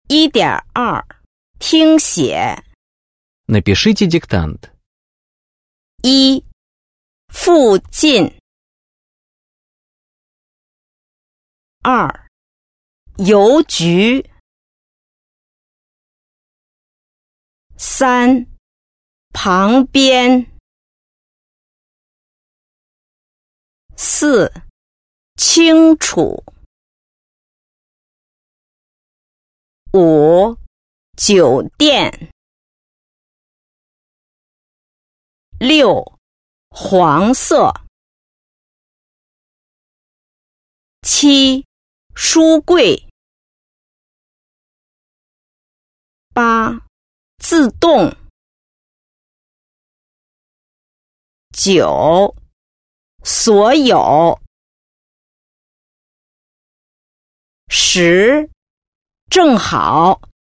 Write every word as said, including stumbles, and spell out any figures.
一点二，听写。 Напишите диктант. 一、附近。二、邮局。三、旁边。四、清楚。五、酒店。六、黄色。七、书柜。八、自动。九、所有。十、正好。